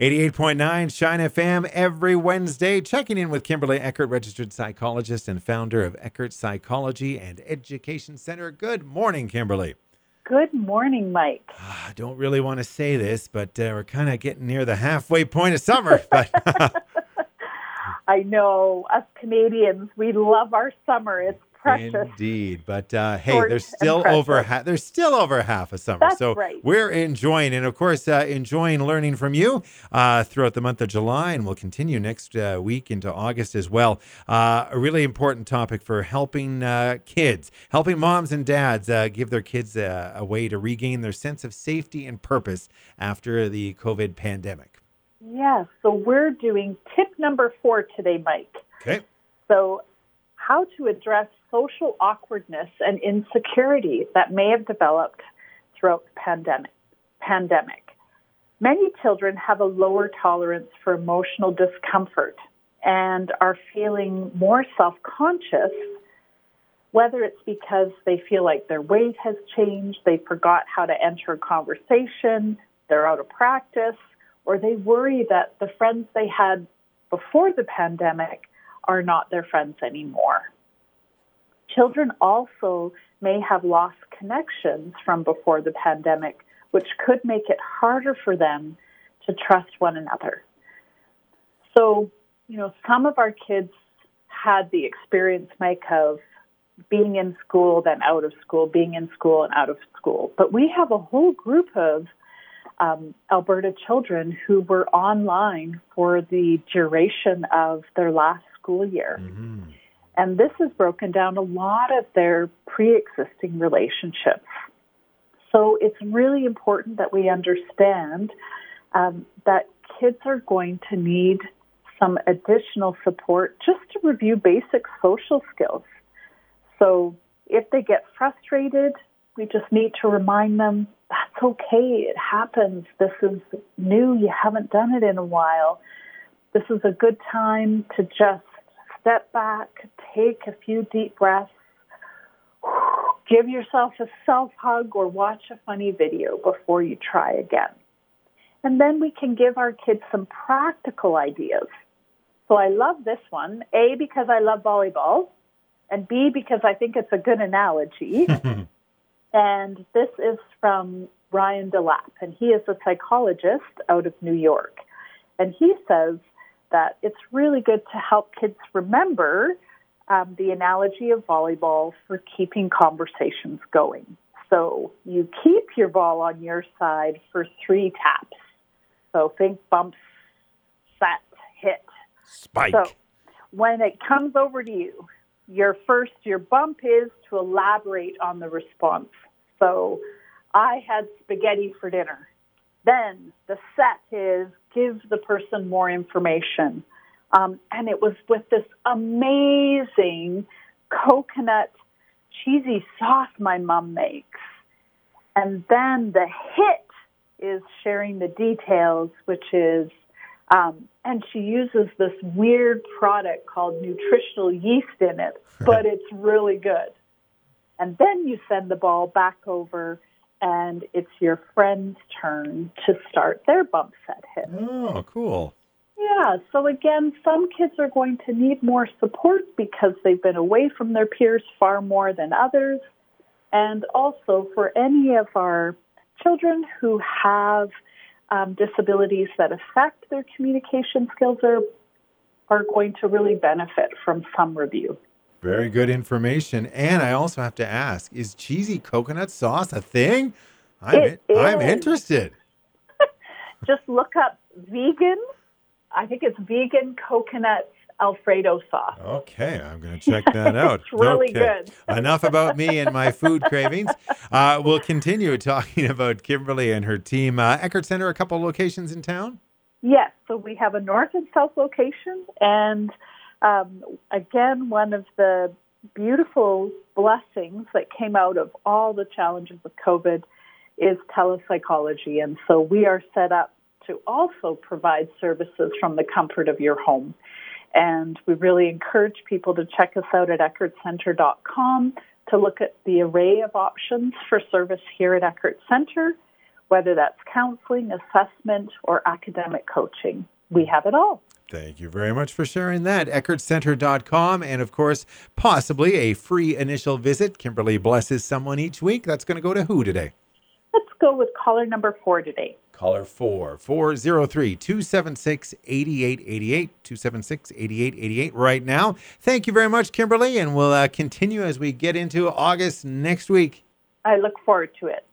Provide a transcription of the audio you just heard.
88.9 Shine FM every Wednesday. Checking in with Kimberly Eckert, registered psychologist and founder of Eckert Psychology and Education Center. Good morning, Kimberly. Good morning, Mike. I don't really want to say this, but we're kind of getting near the halfway point of summer. But I know, us Canadians, we love our summer. It's precious. Indeed. But hey, Short there's still and precious. there's still over half a summer. That's so right. we're enjoying, and of course, enjoying learning from you throughout the month of July, and we'll continue next week into August as well. A really important topic for helping kids, helping moms and dads give their kids a way to regain their sense of safety and purpose after the COVID pandemic. Yes, so we're doing tip number 4 today, Mike. Okay. So how to address social awkwardness and insecurity that may have developed throughout the pandemic. Many children have a lower tolerance for emotional discomfort and are feeling more self-conscious, whether it's because they feel like their weight has changed, they forgot how to enter a conversation, they're out of practice, or they worry that the friends they had before the pandemic are not their friends anymore. Children also may have lost connections from before the pandemic, which could make it harder for them to trust one another. So, some of our kids had the experience, Mike, of being in school, then out of school, being in school and out of school. But we have a whole group of Alberta children who were online for the duration of their last school year. Mm-hmm. And this has broken down a lot of their pre-existing relationships. So it's really important that we understand that kids are going to need some additional support just to review basic social skills. So if they get frustrated, we just need to remind them, that's okay, it happens. This is new, you haven't done it in a while. This is a good time to just step back, take a few deep breaths, give yourself a self-hug or watch a funny video before you try again. And then we can give our kids some practical ideas. So I love this one, A, because I love volleyball, and B, because I think it's a good analogy. And this is from Ryan DeLapp, and he is a psychologist out of New York. And he says that it's really good to help kids remember the analogy of volleyball for keeping conversations going. So you keep your ball on your side for 3 taps. So think bumps, set, hit. Spike. So when it comes over to you, your bump is to elaborate on the response. So I had spaghetti for dinner. Then the set is give the person more information. And it was with this amazing coconut cheesy sauce my mom makes. And then the hit is sharing the details, which is, and she uses this weird product called nutritional yeast in it, but it's really good. And then you send the ball back over, and it's your friend's turn to start their bump set hit. Oh, cool. Yeah, so again, some kids are going to need more support because they've been away from their peers far more than others. And also for any of our children who have disabilities that affect their communication skills are going to really benefit from some review. Very good information. And I also have to ask, is cheesy coconut sauce a thing? I'm interested. Just look up vegan. I think it's vegan coconut Alfredo sauce. Okay, I'm going to check that out. It's really good. Enough about me and my food cravings. We'll continue talking about Kimberly and her team. Eckert Center, a couple of locations in town? Yes, so we have a north and south location, and again, one of the beautiful blessings that came out of all the challenges of COVID is telepsychology. And so we are set up to also provide services from the comfort of your home. And we really encourage people to check us out at eckertcenter.com to look at the array of options for service here at Eckert Center. whether that's counseling, assessment, or academic coaching. We have it all. Thank you very much for sharing that. EckertCenter.com, and of course, possibly a free initial visit. Kimberly blesses someone each week. That's going to go to who today? Let's go with caller number 4 today. Caller 403-276-8888, 276-8888 right now. Thank you very much, Kimberly, and we'll continue as we get into August next week. I look forward to it.